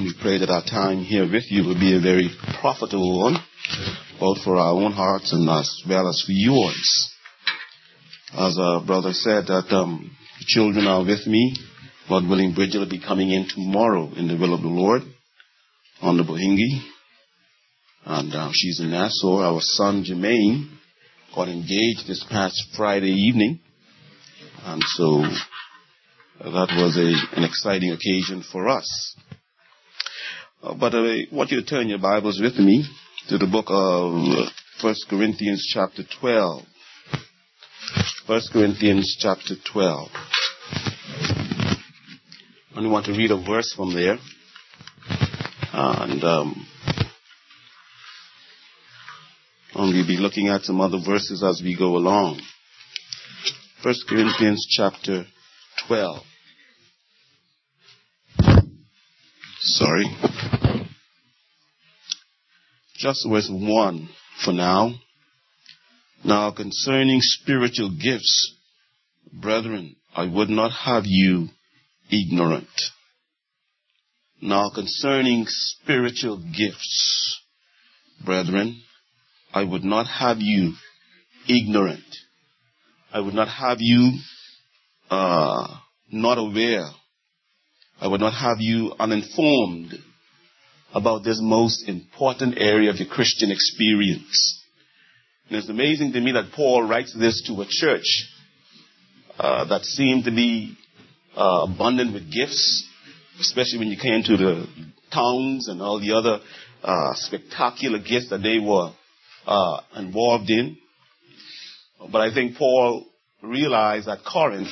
we pray that our time here with you will be a very profitable one, both for our own hearts and as well as for yours. As our brother said, that the children are with me. God willing, Bridget will be coming in tomorrow in the will of the Lord on the Bohingi. And she's in Nassau. Our son Jermaine got engaged this past Friday evening. And so that was an exciting occasion for us. But I want you to turn your Bibles with me to the book of 1 Corinthians chapter 12. 1 Corinthians chapter 12. I only want to read a verse from there. And we'll be looking at some other verses as we go along. 1 Corinthians chapter 12. Sorry. Just verse 1 for now. Now concerning spiritual gifts, brethren, I would not have you ignorant. Now concerning spiritual gifts, brethren, I would not have you ignorant. I would not have you not aware. I would not have you uninformed about this most important area of your Christian experience. And it's amazing to me that Paul writes this to a church that seemed to be abundant with gifts, especially when you came to the tongues and all the other spectacular gifts that they were involved in. But I think Paul realized at Corinth,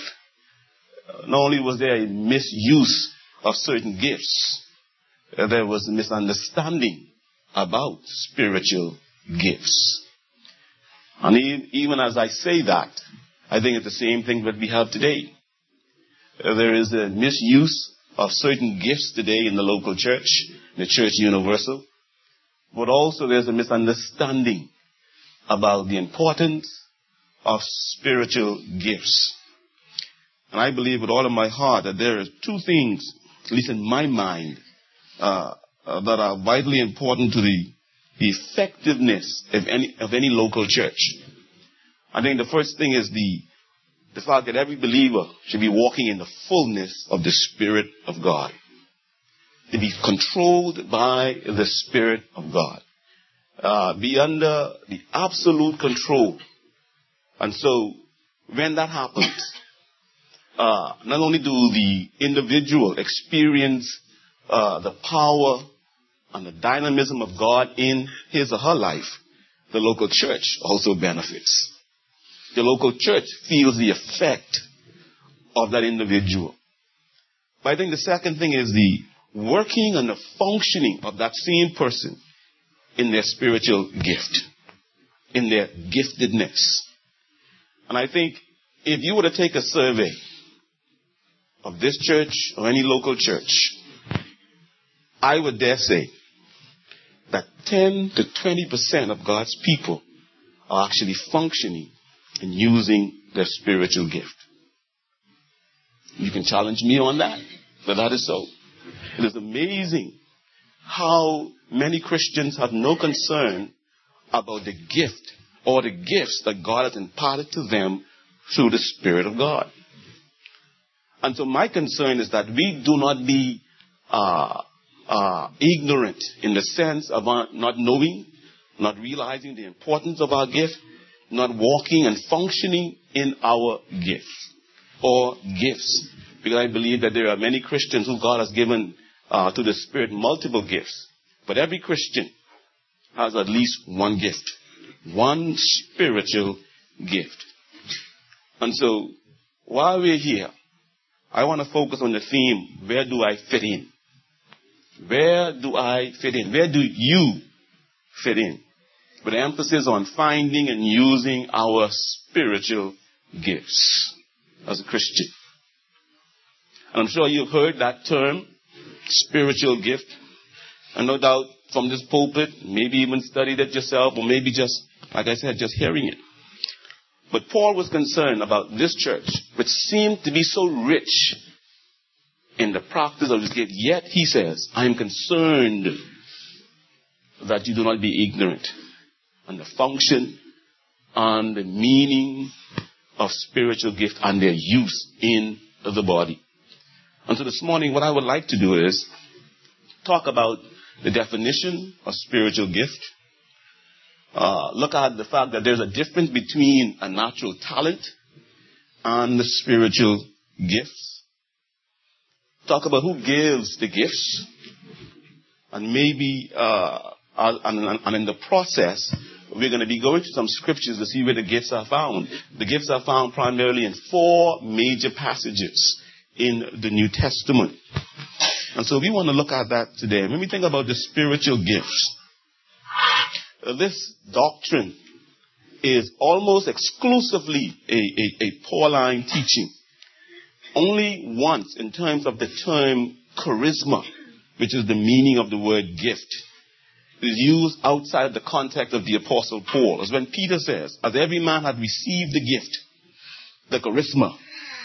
not only was there a misuse of certain gifts, there was a misunderstanding about spiritual gifts. And even as I say that, I think it's the same thing that we have today. There is a misuse of certain gifts today in the local church, the church universal. But also there's a misunderstanding about the importance of spiritual gifts. And I believe with all of my heart that there are two things, at least in my mind, that are vitally important to the effectiveness of any local church. I think the first thing is the fact that every believer should be walking in the fullness of the Spirit of God. To be controlled by the Spirit of God. Be under the absolute control. And so, when that happens, not only do the individual experience the power and the dynamism of God in his or her life, the local church also benefits. The local church feels the effect of that individual. But I think the second thing is the working and the functioning of that same person in their spiritual gift, in their giftedness. And I think if you were to take a survey of this church or any local church, I would dare say that 10 to 20% of God's people are actually functioning and using their spiritual gift. You can challenge me on that, but that is so. It is amazing how many Christians have no concern about the gift or the gifts that God has imparted to them through the Spirit of God. And so my concern is that we do not be ignorant in the sense of not knowing, not realizing the importance of our gift, not walking and functioning in our gifts or gifts. Because I believe that there are many Christians who God has given to the Spirit multiple gifts. But every Christian has at least one gift. One spiritual gift. And so, while we're here, I want to focus on the theme, where do I fit in? Where do I fit in? Where do you fit in? With an emphasis on finding and using our spiritual gifts as a Christian. And I'm sure you've heard that term, spiritual gift. And no doubt from this pulpit, maybe even studied it yourself, or maybe just, like I said, just hearing it. But Paul was concerned about this church, which seemed to be so rich in the practice of this gift. Yet, he says, I am concerned that you do not be ignorant on the function and the meaning of spiritual gift and their use in the body. And so this morning, what I would like to do is talk about the definition of spiritual gift. Look at the fact that there's a difference between a natural talent and the spiritual gifts. Talk about who gives the gifts. And maybe, and in the process, we're going to be going to some scriptures to see where the gifts are found. The gifts are found primarily in 4 major passages in the New Testament. And so we want to look at that today. When we think about the spiritual gifts, this doctrine is almost exclusively a Pauline teaching. Only once in terms of the term charisma, which is the meaning of the word gift, is used outside the context of the Apostle Paul. As when Peter says, as every man had received the gift, the charisma,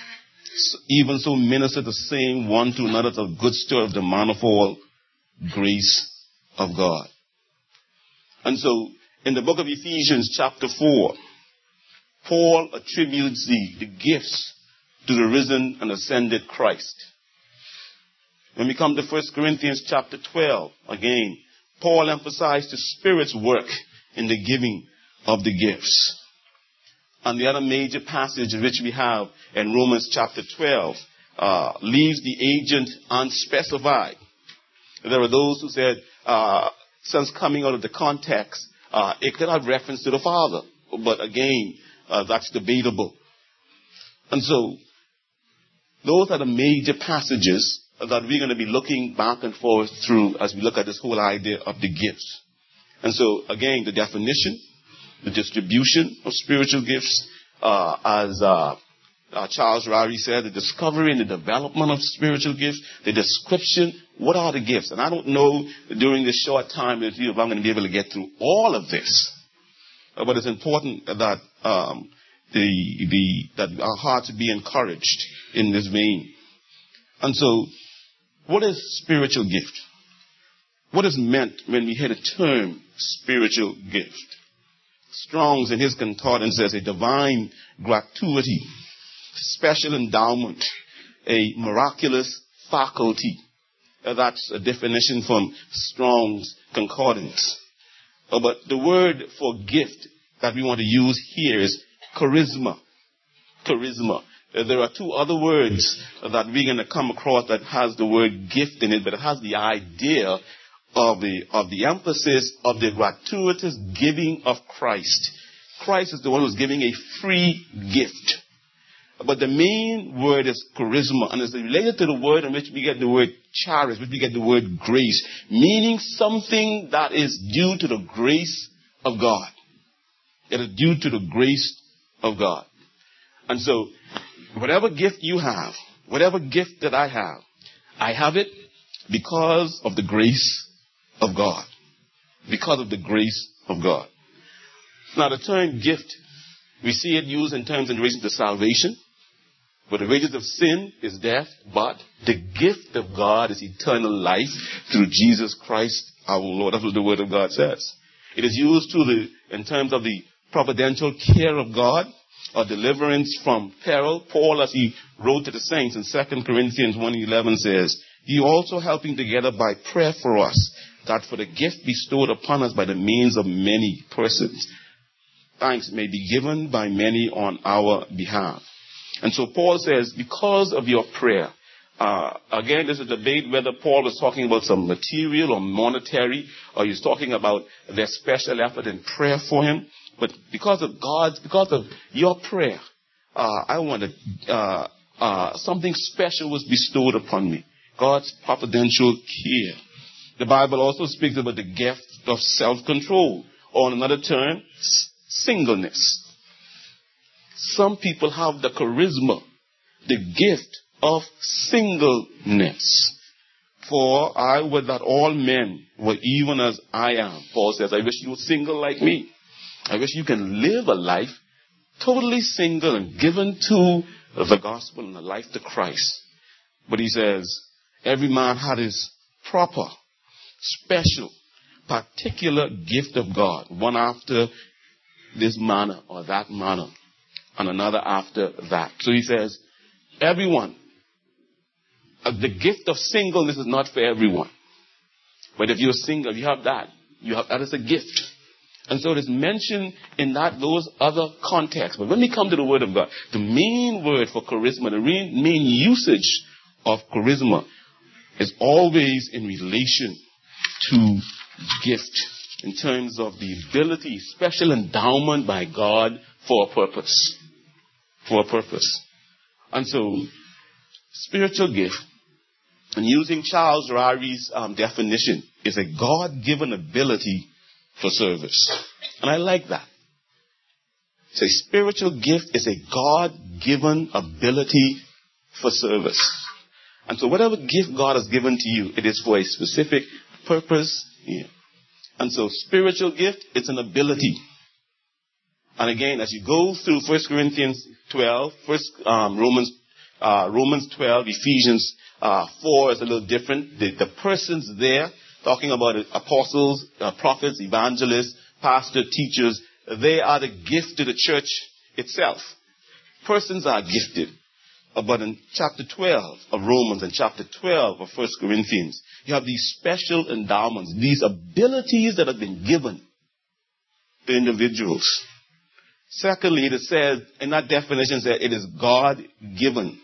even so minister the same one to another to a good store of the manifold grace of God. And so, in the book of Ephesians chapter 4, Paul attributes the gifts to the risen and ascended Christ. When we come to 1 Corinthians chapter 12, again, Paul emphasized the Spirit's work in the giving of the gifts. And the other major passage which we have in Romans chapter 12 leaves the agent unspecified. There are those who said, since coming out of the context, it could have reference to the Father. But again, that's debatable. And so, those are the major passages that we're going to be looking back and forth through as we look at this whole idea of the gifts. And so, again, the definition, the distribution of spiritual gifts, as Charles Ryrie said, the discovery and the development of spiritual gifts, the description, what are the gifts? And I don't know during this short time if I'm going to be able to get through all of this. But it's important that that our hearts be encouraged in this vein. And so, what is spiritual gift? What is meant when we hear the term spiritual gift? Strong's in his concordance says a divine gratuity, special endowment, a miraculous faculty. That's a definition from Strong's concordance. But the word for gift that we want to use here is charisma. Charisma. There are 2 other words that we're going to come across that has the word gift in it, but it has the idea of the emphasis of the gratuitous giving of Christ. Christ is the one who's giving a free gift. But the main word is charisma, and it's related to the word in which we get the word charis, which we get the word grace, meaning something that is due to the grace of God. It is due to the grace of God. And so, whatever gift you have, whatever gift that I have it because of the grace of God. Because of the grace of God. Now, the term gift, we see it used in terms in relation to salvation. But the wages of sin is death, but the gift of God is eternal life through Jesus Christ our Lord. That's what the Word of God says. It is used in terms of the providential care of God, or deliverance from peril. Paul, as he wrote to the saints in 2 Corinthians 1:11 says, "You also helping together by prayer for us, that for the gift bestowed upon us by the means of many persons, thanks may be given by many on our behalf." And so Paul says, because of your prayer, again, there's a debate whether Paul was talking about some material or monetary, or he's talking about their special effort in prayer for him. But because of your prayer, I wanted, something special was bestowed upon me. God's providential care. The Bible also speaks about the gift of self-control, or in another term, singleness. Some people have the charisma, the gift of singleness. For I would that all men were even as I am. Paul says, I wish you were single like me. I wish you can live a life totally single and given to the gospel and the life to Christ. But he says, every man had his proper, special, particular gift of God, one after this manner or that manner, and another after that. So he says, everyone, the gift of singleness is not for everyone. But if you're single, you have that. That is a gift. And so it is mentioned in those other contexts. But when we come to the Word of God, the main word for charisma, the main usage of charisma is always in relation to gift, in terms of the ability, special endowment by God for a purpose. For a purpose. And so, spiritual gift, and using Charles Rarie's definition, is a God-given ability for service. And I like that. So a spiritual gift is a God-given ability for service. And so whatever gift God has given to you, it is for a specific purpose. Yeah. And so spiritual gift, it's an ability. And again, as you go through 1 Corinthians 12, Romans 12, Ephesians 4 is a little different. The persons there, talking about apostles, prophets, evangelists, pastors, teachers, they are the gift to the church itself. Persons are gifted. But in chapter 12 of Romans and chapter 12 of 1 Corinthians, you have these special endowments, these abilities that have been given to individuals. Secondly, it says, in that definition, it is God-given.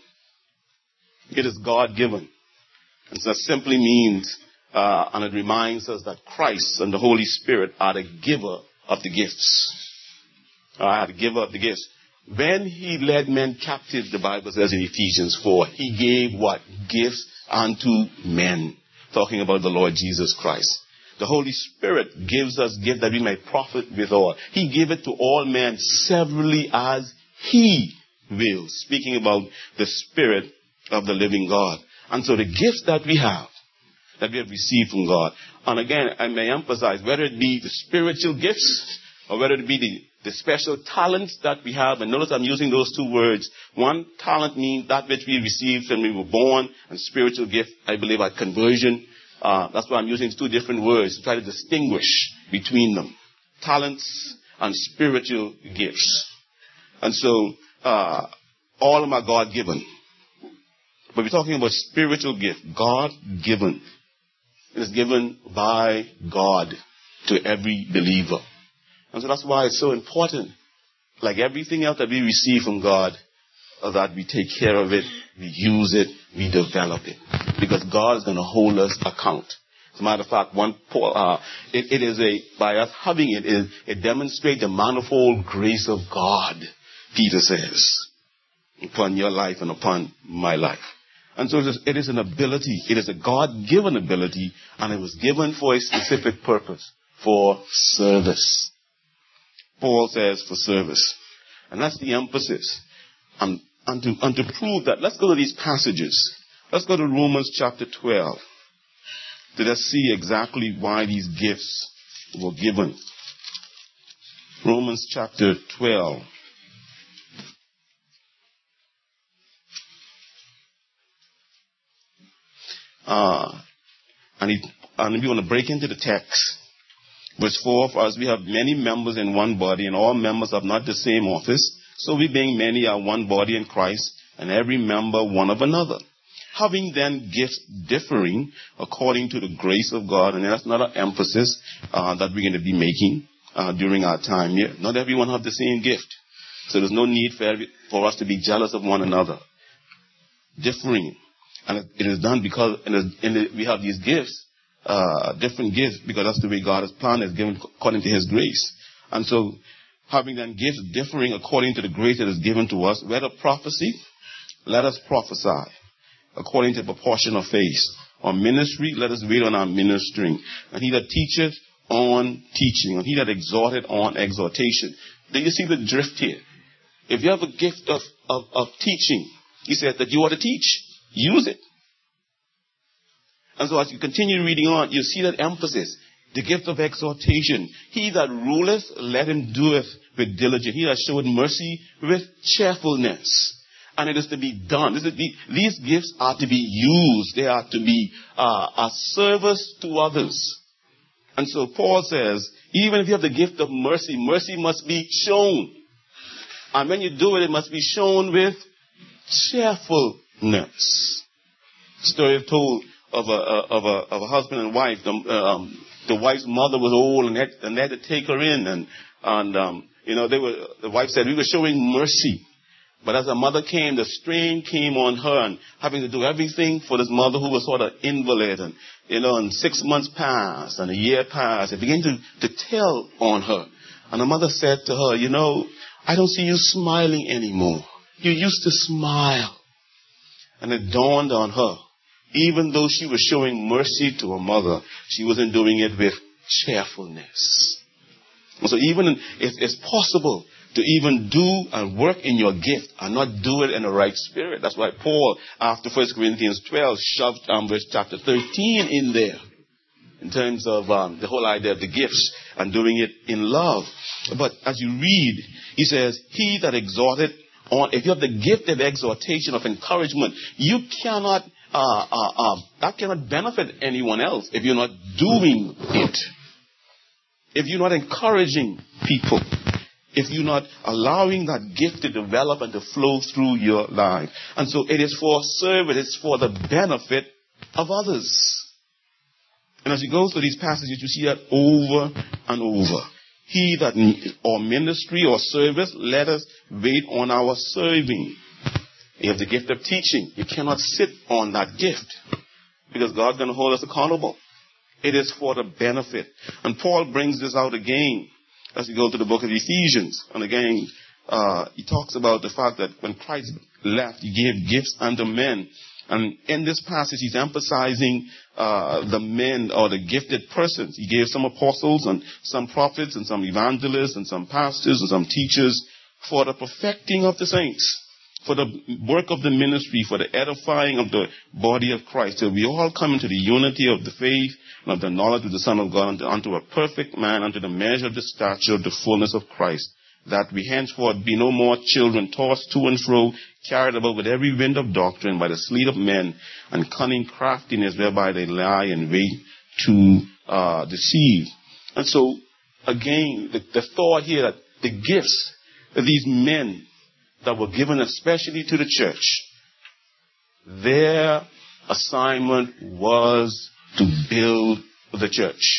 It is God-given. And so that simply means, and it reminds us that Christ and the Holy Spirit are the giver of the gifts. The giver of the gifts. When he led men captive, the Bible says in Ephesians 4, he gave what? Gifts unto men. Talking about the Lord Jesus Christ. The Holy Spirit gives us gifts that we may profit withal. He gave it to all men severally as he wills. Speaking about the Spirit of the living God. And so the gifts that we have received from God. And again, I may emphasize, whether it be the spiritual gifts or whether it be the special talents that we have. And notice I'm using those two words. One, talent means that which we received when we were born, and spiritual gift, I believe, at conversion. That's why I'm using two different words to try to distinguish between them. Talents and spiritual gifts. And so, all of them are God-given. But we're talking about spiritual gift, God-given. It is given by God to every believer. And so that's why it's so important, like everything else that we receive from God, that we take care of it, we use it, we develop it. Because God is going to hold us account. As a matter of fact, by us having it demonstrates the manifold grace of God, Peter says, upon your life and upon my life. And so it is an ability. It is a God-given ability, and it was given for a specific purpose, for service. Paul says for service. And that's the emphasis. And to prove that, let's go to these passages. Let's go to Romans chapter 12. To just see exactly why these gifts were given. Romans chapter 12. And we want to break into the text. Verse 4, for as we have many members in one body, and all members have not the same office, so we being many are one body in Christ, and every member one of another. Having then gifts differing according to the grace of God, and that's another emphasis that we're going to be making during our time here. Not everyone have the same gift. So there's no need for us to be jealous of one another. Differing. And it is done because we have these gifts, different gifts, because that's the way God has planned it, given according to His grace. And so, having then gifts differing according to the grace that is given to us, whether prophecy, let us prophesy according to the proportion of faith. Or ministry, let us wait on our ministering. And he that teacheth on teaching, and he that exhorteth on exhortation. Do you see the drift here? If you have a gift of teaching, he said that you ought to teach. Use it. And so as you continue reading on, you see that emphasis. The gift of exhortation. He that ruleth, let him do it with diligence. He that showeth mercy with cheerfulness. And it is to be done. These gifts are to be used. They are to be a service to others. And so Paul says, even if you have the gift of mercy, mercy must be shown. And when you do it, it must be shown with cheerfulness. Story told of a husband and wife. The wife's mother was old, and they had to take her in. The wife said, we were showing mercy. But as the mother came, the strain came on her, and having to do everything for this mother who was sort of invalid. And 6 months passed, and a year passed. It began to tell on her. And the mother said to her, I don't see you smiling anymore. You used to smile. And it dawned on her, even though she was showing mercy to her mother, she wasn't doing it with cheerfulness. And so even it's possible to even do and work in your gift and not do it in the right spirit. That's why Paul, after 1 Corinthians 12, shoved verse chapter 13 in there, in terms of the whole idea of the gifts and doing it in love. But as you read, he says, he that exhorted on, if you have the gift of exhortation, of encouragement, you cannot, that cannot benefit anyone else if you're not doing it. If you're not encouraging people, if you're not allowing that gift to develop and to flow through your life. And so it is for service, it's for the benefit of others. And as you go through these passages, you see that over and over. He that, or ministry or service, let us wait on our serving. You have the gift of teaching. You cannot sit on that gift, because God's going to hold us accountable. It is for the benefit. And Paul brings this out again as we go to the book of Ephesians. And again, he talks about the fact that when Christ left, he gave gifts unto men. And in this passage, he's emphasizing the men or the gifted persons. He gave some apostles and some prophets and some evangelists and some pastors and some teachers for the perfecting of the saints, for the work of the ministry, for the edifying of the body of Christ, till we all come into the unity of the faith and of the knowledge of the Son of God, unto a perfect man, unto the measure of the stature of the fullness of Christ, that we henceforth be no more children, tossed to and fro, carried about with every wind of doctrine, by the sleight of men, and cunning craftiness, whereby they lie in wait to deceive. And so, again, the thought here that the gifts of these men that were given especially to the church, their assignment was to build the church.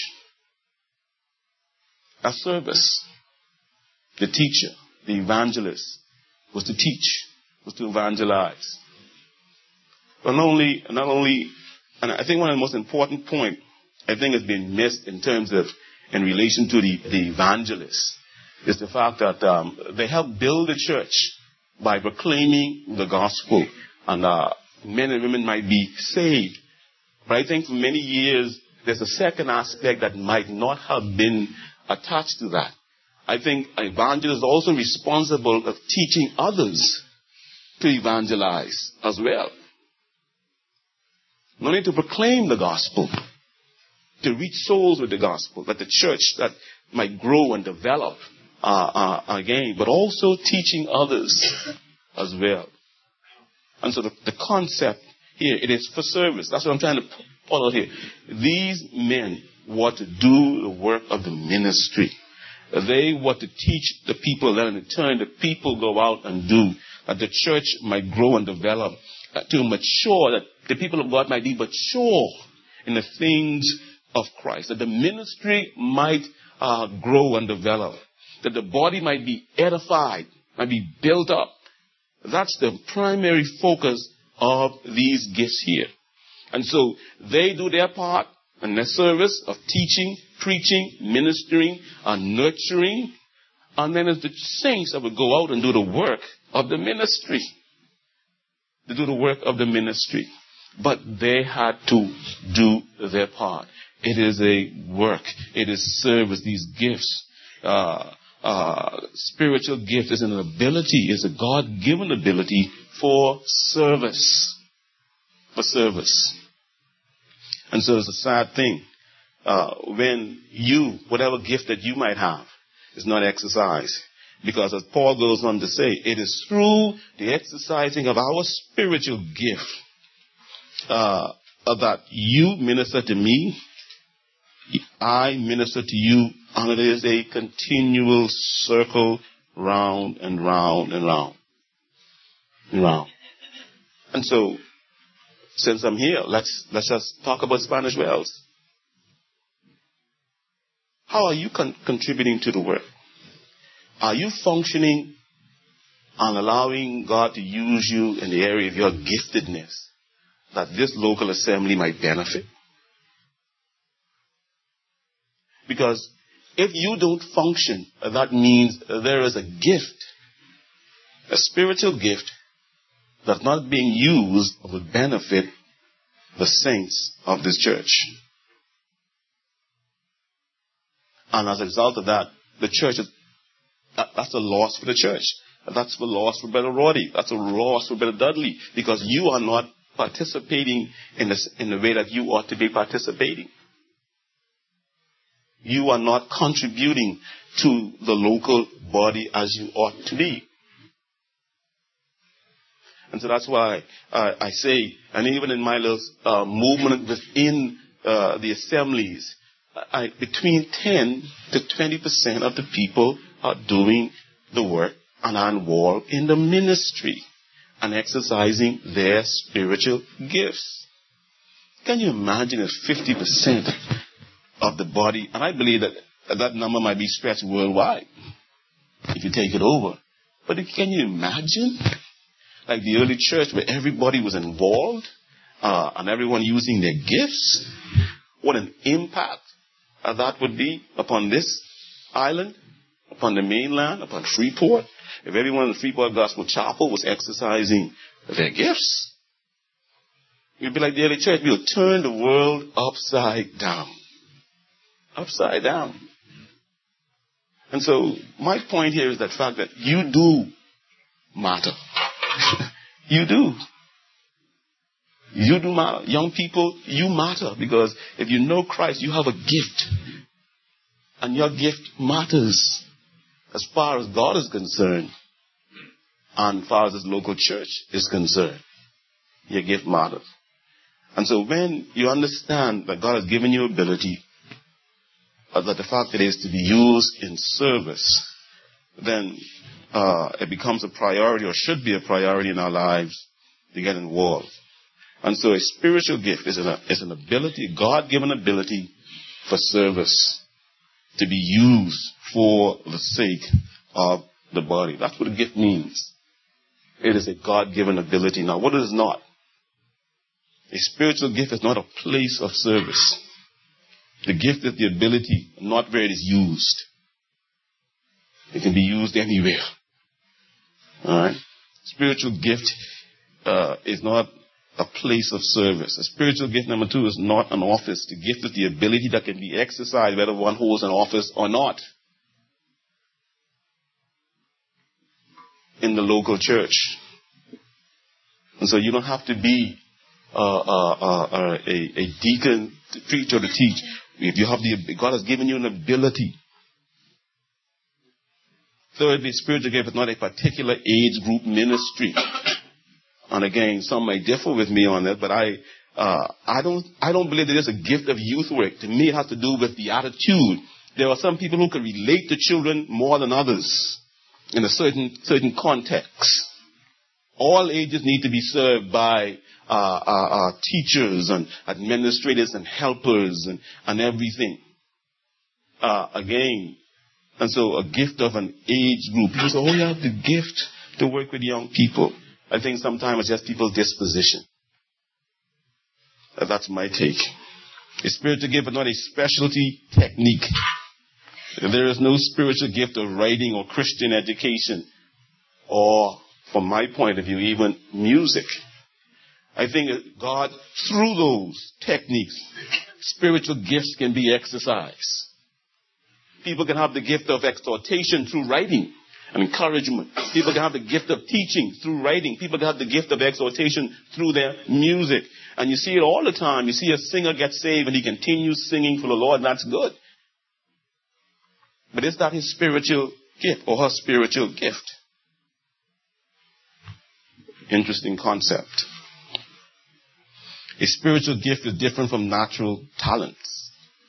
A service. The teacher, the evangelist, was to teach, was to evangelize. But not only, and I think one of the most important points, I think has been missed in terms of, in relation to the evangelists, is the fact that they help build the church by proclaiming the gospel, and men and women might be saved. But I think for many years, there's a second aspect that might not have been attached to that. I think an evangelist is also responsible of teaching others to evangelize as well. Not only to proclaim the gospel, to reach souls with the gospel, that the church that might grow and develop again, but also teaching others as well. And so the concept here, it is for service. That's what I'm trying to pull out here. These men were to do the work of the ministry. They were to teach the people, that in turn the people go out and do, that the church might grow and develop, to mature, that the people of God might be mature in the things of Christ, that the ministry might grow and develop, that the body might be edified, might be built up. That's the primary focus of these gifts here. And so they do their part in their service of teaching, preaching, ministering, and nurturing. And then it's the saints that will go out and do the work of the ministry. They do the work of the ministry. But they had to do their part. It is a work. It is service. These gifts, spiritual gift is an ability, is a God-given ability for service. For service. And so it's a sad thing when you, whatever gift that you might have, is not exercised. Because as Paul goes on to say, it is through the exercising of our spiritual gift that you minister to me, I minister to you, and it is a continual circle round and round and round and round. And so, since I'm here, let's just talk about Spanish Wells. How are you contributing to the work? Are you functioning and allowing God to use you in the area of your giftedness that this local assembly might benefit? Because if you don't function, that means there is a gift, a spiritual gift that's not being used or would benefit the saints of this church. And as a result of that, the church that's a loss for the church. That's a loss for Brother Roddy. That's a loss for Brother Dudley. Because you are not participating in the way that you ought to be participating. You are not contributing to the local body as you ought to be. And so that's why I say, and even in my little movement within the assemblies, between 10 to 20% of the people are doing the work and are involved in the ministry and exercising their spiritual gifts. Can you imagine if 50% of the body, and I believe that number might be stretched worldwide if you take it over. But can you imagine like the early church where everybody was involved and everyone using their gifts? What an impact that would be upon this island, upon the mainland, upon Freeport. If everyone in the Freeport Gospel Chapel was exercising their gifts, it would be like the early church. We would turn the world upside down. Upside down. And so my point here is that fact that you do matter. You do. You do matter. Young people, you matter, because if you know Christ, you have a gift. And your gift matters as far as God is concerned and as far as His local church is concerned. Your gift matters. And so when you understand that God has given you ability, that the fact that it is to be used in service, then it becomes a priority, or should be a priority in our lives, to get involved. And so a spiritual gift is an ability, a God-given ability for service, to be used for the sake of the body. That's what a gift means. It is a God-given ability. Now, what it is not? A spiritual gift is not a place of service. The gift is the ability, not where it is used. It can be used anywhere. Alright? Spiritual gift is not a place of service. A spiritual gift, number 2, is not an office. The gift is the ability that can be exercised whether one holds an office or not in the local church. And so you don't have to be a deacon to preach or to teach. If you have God has given you an ability. Thirdly, spiritual gift is not a particular age group ministry. And again, some may differ with me on that, but I don't believe that there's a gift of youth work. To me, it has to do with the attitude. There are some people who can relate to children more than others in a certain context. All ages need to be served by teachers and administrators and helpers and everything. Again, and so a gift of an age group. People say, you have the gift to work with young people. I think sometimes it's just people's disposition. That's my take. A spiritual gift is not a specialty technique. There is no spiritual gift of writing or Christian education or, from my point of view, even music. I think God, through those techniques, spiritual gifts can be exercised. People can have the gift of exhortation through writing and encouragement. People can have the gift of teaching through writing. People can have the gift of exhortation through their music. And you see it all the time. You see a singer get saved and he continues singing for the Lord, and that's good. But is that his spiritual gift or her spiritual gift. Interesting concept. A spiritual gift is different from natural talents.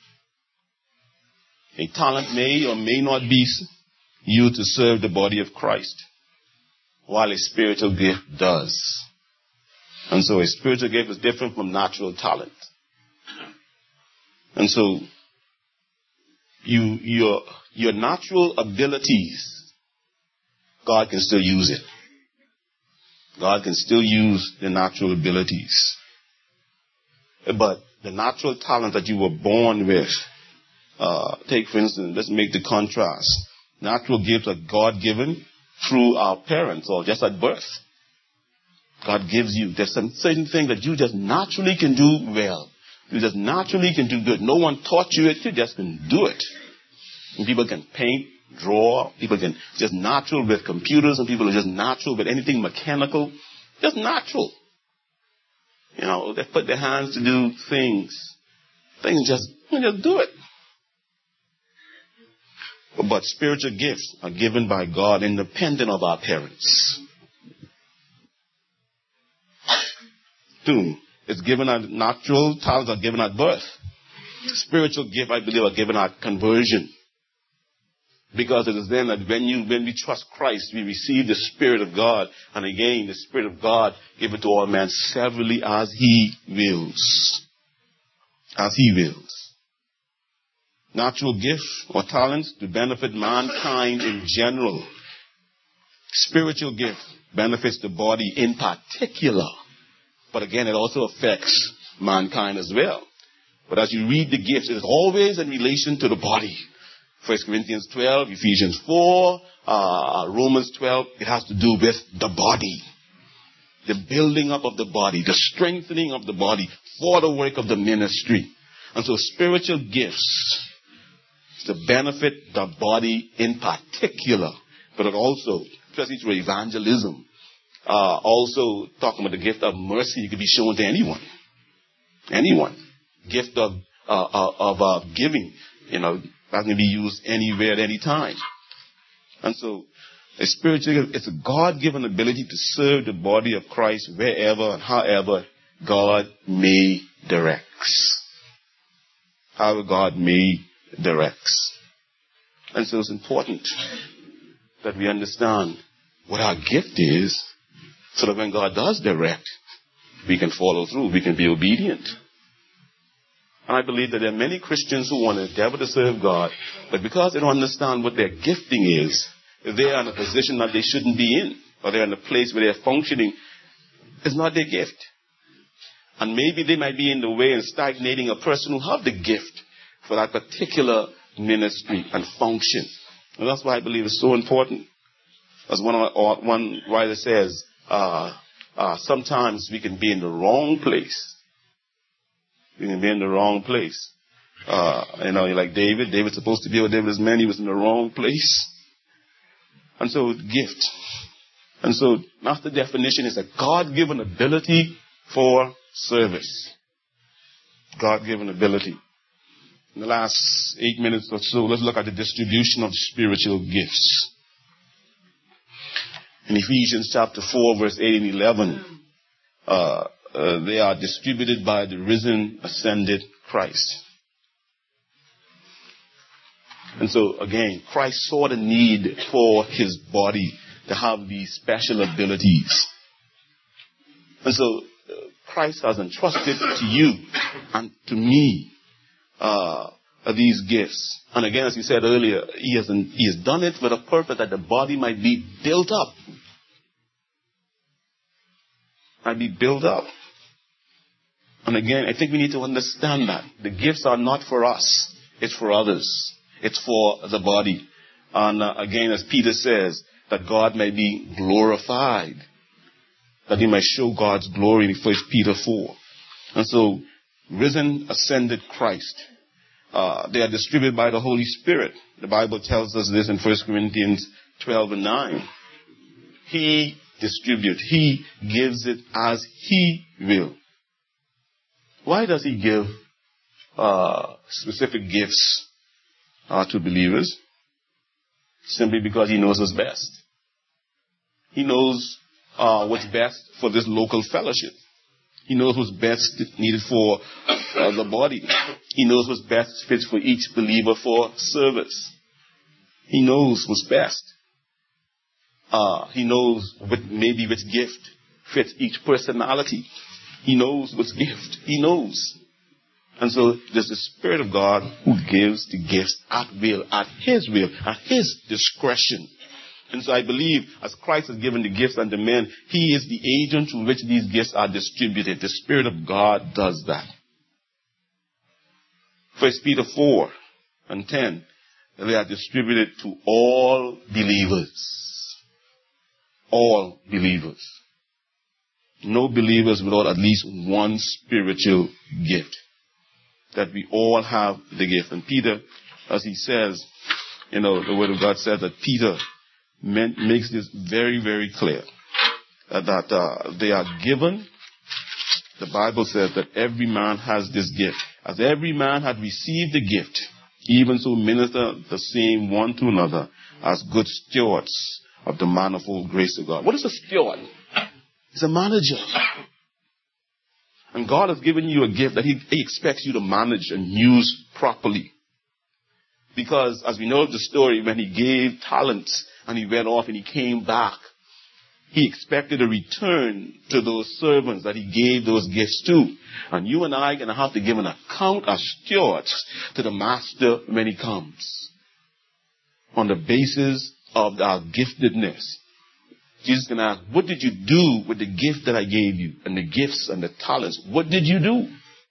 A talent may or may not be used to serve the body of Christ, while a spiritual gift does. And so a spiritual gift is different from natural talent. And so your natural abilities, God can still use it. God can still use the natural abilities. But the natural talent that you were born with, take for instance, let's make the contrast. Natural gifts are God-given through our parents or just at birth. God gives you. There's some certain thing that you just naturally can do well. You just naturally can do good. No one taught you it. You just can do it. And people can paint, draw. People can just natural with computers, and people are just natural with anything mechanical. Just natural. You know, they put their hands to do things. Things just do it. But spiritual gifts are given by God independent of our parents. 2, it's given at natural talents are given at birth. Spiritual gifts, I believe, are given at conversion. Because it is then that when we trust Christ, we receive the Spirit of God. And again, the Spirit of God given to all men severally as He wills. As He wills. Natural gifts or talents to benefit mankind in general. Spiritual gift benefits the body in particular. But again, it also affects mankind as well. But as you read the gifts, it is always in relation to the body. 1 Corinthians 12, Ephesians 4, Romans 12, it has to do with the body. The building up of the body, the strengthening of the body for the work of the ministry. And so spiritual gifts to benefit the body in particular, but it also, especially through evangelism, also talking about the gift of mercy, it could be shown to anyone. Anyone. Gift of giving, that can be used anywhere at any time. And so, a spiritual, it's a God-given ability to serve the body of Christ wherever and however God may directs. However God may directs. And so it's important that we understand what our gift is, so that when God does direct, we can follow through, we can be obedient. And I believe that there are many Christians who want to endeavor to serve God, but because they don't understand what their gifting is, if they are in a position that they shouldn't be in, or they're in a place where they're functioning, it's not their gift. And maybe they might be in the way and stagnating a person who have the gift for that particular ministry and function. And that's why I believe it's so important. As one writer says, sometimes we can be in the wrong place. We can be in the wrong place. Like David. David's supposed to be with David's men. He was in the wrong place. And so, gift. And so, that's the definition. Is a God-given ability for service. God-given ability. In the last 8 minutes or so, let's look at the distribution of spiritual gifts. In Ephesians chapter 4, verse 8 and 11, they are distributed by the risen, ascended Christ. And so, again, Christ saw the need for His body to have these special abilities. And so, Christ has entrusted to you and to me these gifts. And again, as we said earlier, He has done it with a purpose that the body might be built up. Might be built up. And again, I think we need to understand that. The gifts are not for us. It's for others. It's for the body. And again, as Peter says, that God may be glorified. That He might show God's glory in 1 Peter 4. And so, risen, ascended Christ. They are distributed by the Holy Spirit. The Bible tells us this in 1 Corinthians 12 and 9. He distributes. He gives it as He will. Why does He give specific gifts to believers? simply because he knows what's best. He knows what's best for this local fellowship. He knows what's best needed for the body. He knows what's best fits for each believer for service. He knows what's best. He knows maybe which gift fits each personality. He knows what's gift. He knows. And so there's the Spirit of God who gives the gifts at will, at His discretion. And so I believe as Christ has given the gifts unto men, He is the agent through which these gifts are distributed. The Spirit of God does that. 1 Peter 4:10, they are distributed to all believers. All believers. No believers without at least one spiritual gift. That we all have the gift. And Peter, as he says, the Word of God says that Peter makes this very, very clear. That they are given. The Bible says that every man has this gift. As every man had received the gift, even so minister the same one to another as good stewards of the manifold grace of God. What is a steward? He's a manager. And God has given you a gift that He expects you to manage and use properly. Because as we know the story, when He gave talents and He went off and He came back, He expected a return to those servants that He gave those gifts to. And you and I are going to have to give an account as stewards to the Master when He comes. On the basis of our giftedness. Jesus is going to ask, what did you do with the gift that I gave you? And the gifts and the talents. What did you do?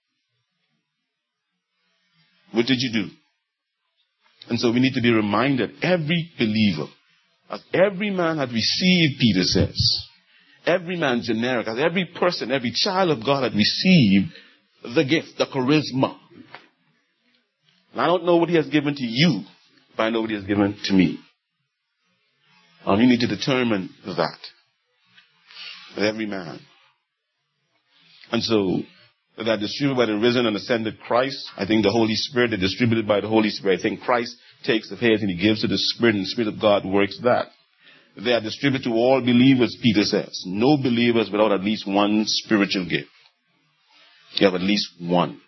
What did you do? And so we need to be reminded, every believer, as every man had received, Peter says, every man generic, as every person, every child of God had received the gift, the charisma. And I don't know what He has given to you, but I know what He has given to me. And you need to determine that. Every man. And so, they are distributed by the risen and ascended Christ. I think the Holy Spirit, they're distributed by the Holy Spirit. I think Christ takes the head and He gives to the Spirit, and the Spirit of God works that. They are distributed to all believers, Peter says. No believers without at least one spiritual gift. You have at least one.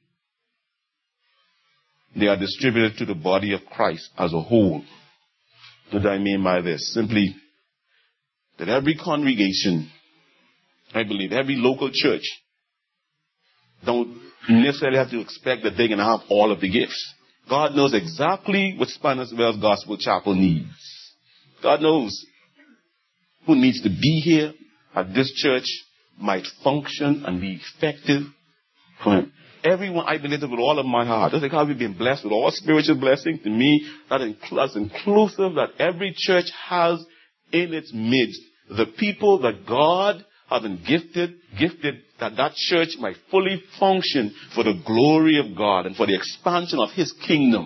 They are distributed to the body of Christ as a whole. What do I mean by this? Simply that every congregation, I believe, every local church, don't necessarily have to expect that they're going to have all of the gifts. God knows exactly what Spanish Wells Gospel Chapel needs. God knows who needs to be here at this church, might function and be effective for Him. Everyone, I believe it with all of my heart. Just like how we've been blessed with all spiritual blessings, to me, that's inclusive that every church has in its midst the people that God has gifted that church might fully function for the glory of God and for the expansion of His kingdom.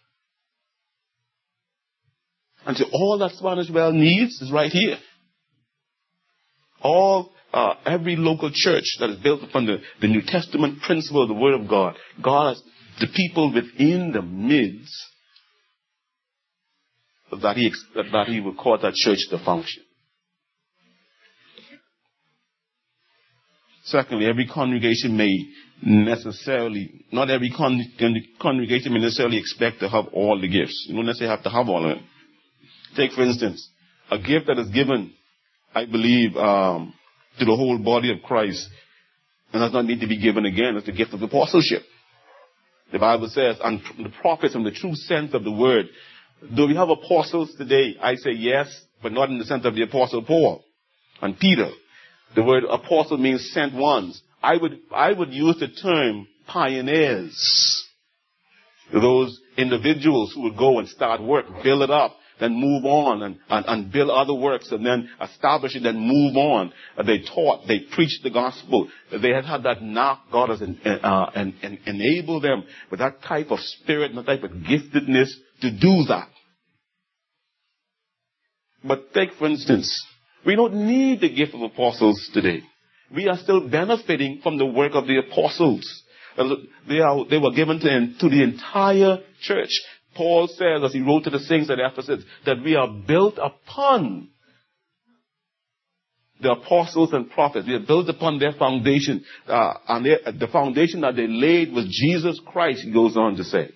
And so all that Spanish Well needs is right here. Every local church that is built upon the New Testament principle of the Word of God, God has the people within the midst that He will cause that church to function. Secondly, every congregation may necessarily, not every congregation may necessarily expect to have all the gifts. You don't necessarily have to have all of them. Take, for instance, a gift that is given, I believe, to the whole body of Christ, and does not need to be given again. It's the gift of apostleship. The Bible says, and the prophets in the true sense of the word. Do we have apostles today? I say yes, but not in the sense of the apostle Paul and Peter. The word apostle means sent ones. I would use the term pioneers. Those individuals who would go and start work, build it up, then move on and build other works and then establish it, then move on. They taught, they preached the gospel. They had that knock. God has enabled them with that type of spirit and that type of giftedness to do that. But take, for instance, we don't need the gift of apostles today. We are still benefiting from the work of the apostles. They were given to the entire church. Paul says, as he wrote to the saints at Ephesus, that we are built upon the apostles and prophets. We are built upon their foundation. And the foundation that they laid was Jesus Christ, he goes on to say.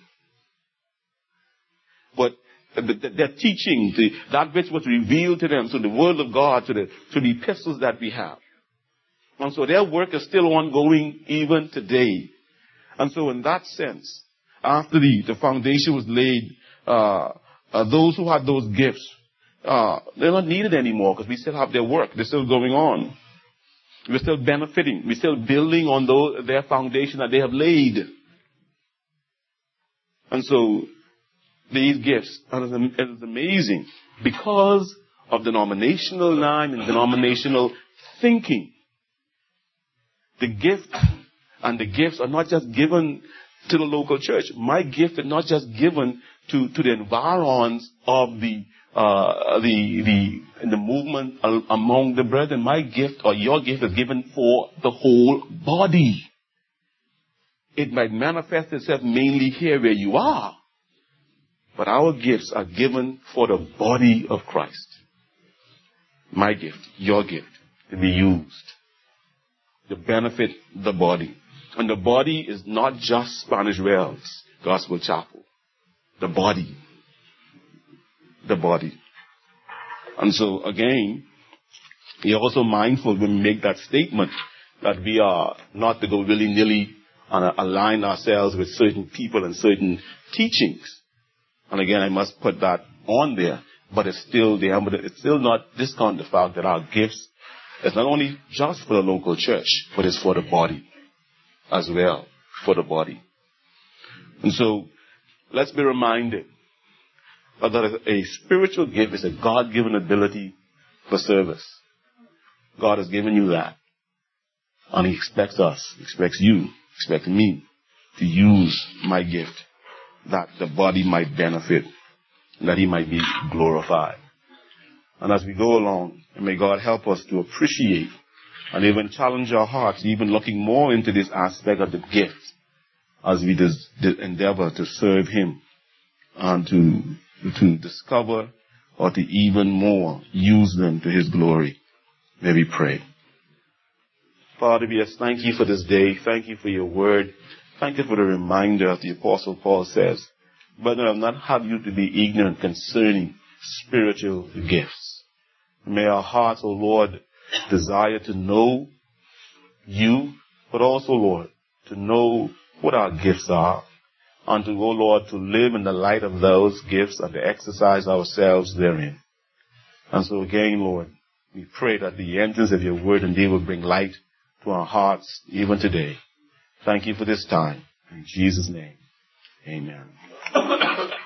But their teaching, that which was revealed to them, to the word of God, to the epistles that we have. And so their work is still ongoing even today. And so in that sense, after the foundation was laid, those who had those gifts, they're not needed anymore because we still have their work. They're still going on. We're still benefiting. We're still building on their foundation that they have laid. And so these gifts, and it is amazing because of denominational line and denominational thinking. The gift and the gifts are not just given to the local church. My gift is not just given to the environs of the movement among the brethren. My gift or your gift is given for the whole body. It might manifest itself mainly here where you are, but our gifts are given for the body of Christ. My gift, your gift, to be used to benefit the body. And the body is not just Spanish Wells Gospel Chapel. The body. The body. And so again, we are also mindful when we make that statement that we are not to go willy-nilly and align ourselves with certain people and certain teachings. And again, I must put that on there, but it's still there. But it's still not discount the fact that our gifts is not only just for the local church, but it's for the body as well, for the body. And so, let's be reminded that a spiritual gift is a God-given ability for service. God has given you that. And He expects us, expects you, expects me to use my gift that the body might benefit, that He might be glorified. And as we go along, may God help us to appreciate and even challenge our hearts, even looking more into this aspect of the gifts as we endeavor to serve Him and to discover or to even more use them to His glory. May we pray. Father, we just thank You for this day. Thank You for Your word. Thank You for the reminder, as the Apostle Paul says, but I will not have you to be ignorant concerning spiritual gifts. May our hearts, O Lord, desire to know You, but also, Lord, to know what our gifts are, and to, O Lord, to live in the light of those gifts and to exercise ourselves therein. And so again, Lord, we pray that the entrance of Your word indeed will bring light to our hearts even today. Thank You for this time. In Jesus' name, amen.